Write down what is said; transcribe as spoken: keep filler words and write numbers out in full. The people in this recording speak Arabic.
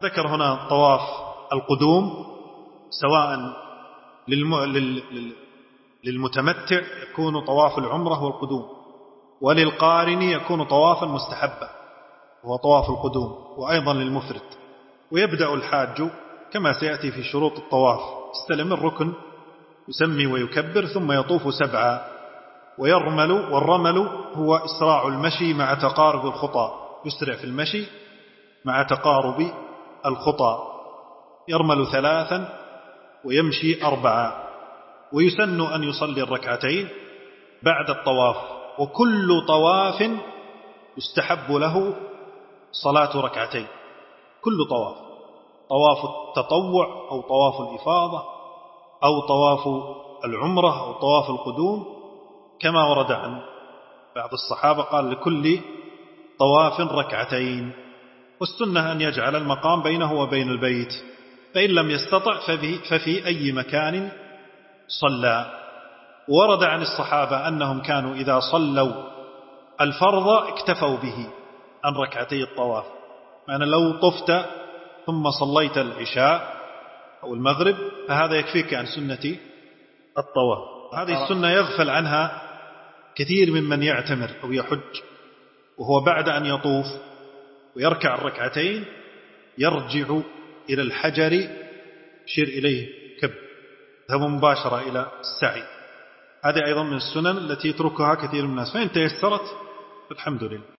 ذكر هنا طواف القدوم، سواء للم... لل... للمتمتع يكون طواف العمرة والقدوم، وللقارن يكون طوافا مستحبا وهو طواف القدوم، وأيضا للمفرد. ويبدأ الحاج كما سيأتي في شروط الطواف، يستلم الركن، يسمي ويكبر، ثم يطوف سبعا ويرمل. والرمل هو إسراع المشي مع تقارب الخطى، يسرع في المشي مع تقارب الخطى، يرمل ثلاثا ويمشي أربعا. ويسن أن يصلي الركعتين بعد الطواف، وكل طواف يستحب له صلاة ركعتين، كل طواف، طواف التطوع أو طواف الإفاضة أو طواف العمرة أو طواف القدوم، كما ورد عن بعض الصحابة قال لكل طواف ركعتين. والسنة أن يجعل المقام بينه وبين البيت، فإن لم يستطع ففي, ففي أي مكان صلى. ورد عن الصحابة أنهم كانوا إذا صلوا الفرض اكتفوا به عن ركعتي الطواف، يعني لو طفت ثم صليت العشاء أو المغرب فهذا يكفيك عن سنة الطواف. هذه السنة يغفل عنها كثير ممن يعتمر أو يحج، وهو بعد أن يطوف ويركع الركعتين يرجع إلى الحجر، يشير إليه كب، ذهب مباشرة إلى السعي. هذه أيضا من السنن التي يتركها كثير من الناس، فإن تيسرت فالحمد لله.